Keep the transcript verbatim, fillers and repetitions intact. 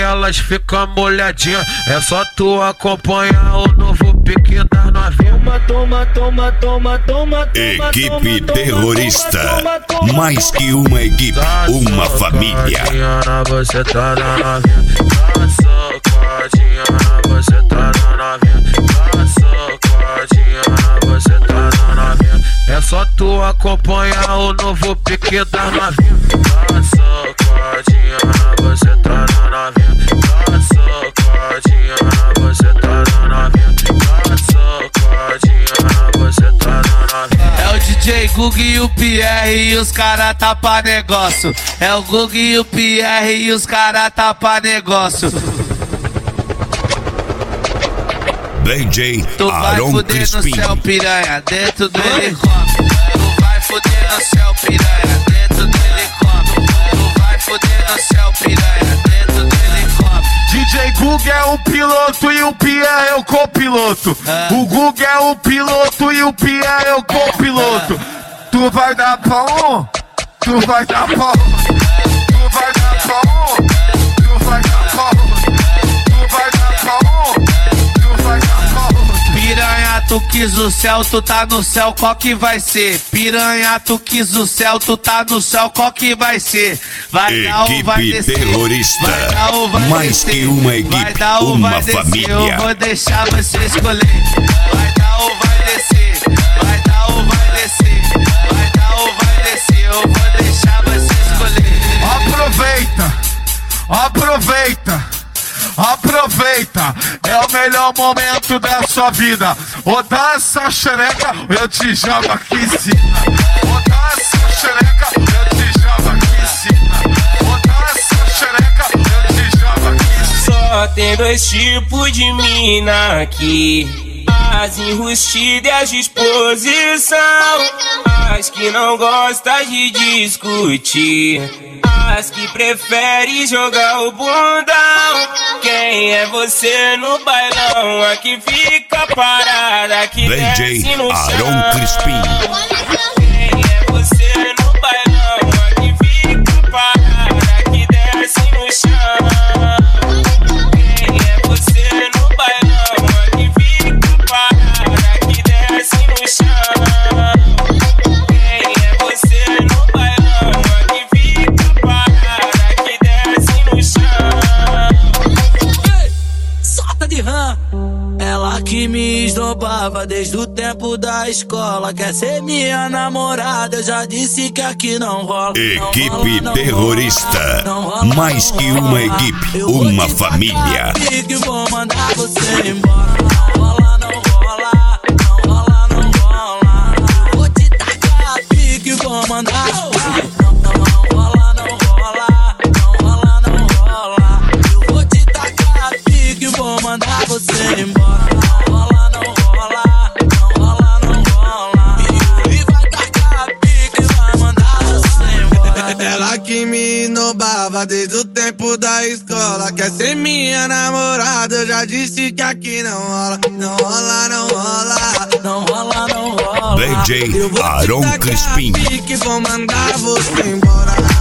elas ficam molhadinhas. É só tu acompanhar o novo pique da novinha. Toma, toma, toma, toma, toma. Equipe terrorista, mais que uma equipe, uma família. Você tá na novinha, tá socadinha, você tá na novinha, tá socadinha, você tá na novinha. É só tu acompanhar o novo pique da novinha. Tá socadinha, você tá na novinha, tá socadinha, você tá na novinha, tá socadinha, você tá na novinha. É o D J Gug e o Pierre e os cara tapa negócio. É o Gug e o Pierre e os cara tapa negócio. D J Tu vai Aron fuder Crispim. no céu, piranha, dentro do helicóptero. Tu vai fuder no céu, piranha, dentro do helicóptero. Tu vai fuder no céu, piranha, dentro do helicóptero. D J Gug é o piloto e o Pierre é o copiloto. Ah. O Gug é o piloto e o Pierre é o copiloto. Tu vai dar pra um, tu vai dar pra um, tu vai dar pra um, tu vai dar pra um, tu vai dar pra um, tu vai dar pra um. Piranha, tu quis o céu, tu tá no céu, qual que vai ser? Piranha, tu quis o céu, tu tá no céu, qual que vai ser? Vai dar ou vai Equipe descer? terrorista, Vai dar ou vai mais descer? que uma equipe, Vai dar ou uma vai descer? família. Eu vou deixar você escolher. Vai dar ou vai descer? Vai dar ou vai descer? Vai dar ou vai descer? Eu vou deixar você escolher. Aproveita, aproveita, aproveita. É o melhor momento da sua vida. Ou dá essa xereca, eu te jogo aqui em cima. Ou dá essa xereca, eu te jogo aqui em cima. Ou dá essa xereca, eu te jogo aqui em cima. Só tem dois tipos de mina aqui: as enrustidas e as disposição, as que não gostam de discutir, as que preferem jogar o bundão. Quem é você no bailão? A que fica parada, que D J desce no chão. Aron Crispim. Quem é você no bailão? A que fica parada, que desce no chão. Quem é você no bailão? A que fica parada, que desce no chão. Quem é você no bailão? A que fica parada, que desce no chão. Solta de rã. Ela que me esnobava desde o tempo da escola. Quer ser minha namorada, eu já disse que aqui não rola. Equipe Não rola, não terrorista, rola, não rola, mais não que rola. uma equipe, Eu vou uma te família. tacar pique, vou mandar você embora. Não rola, não rola, não rola, não rola. Vou te tacar pique, vou mandar. Não, não, não rola, não rola, não rola, não rola. Eu vou te tacar pique, vou mandar você embora. Não rola, não rola, não rola, não rola. E vai tacar pique, vai mandar você embora. Ela que me nobava desde o tempo da escola. Quer ser minha namorada, eu já disse que aqui não rola. Não rola, não rola, Não rola, não rola. D J eu vou te Aron tacar Crispim. pique, vou mandar você embora.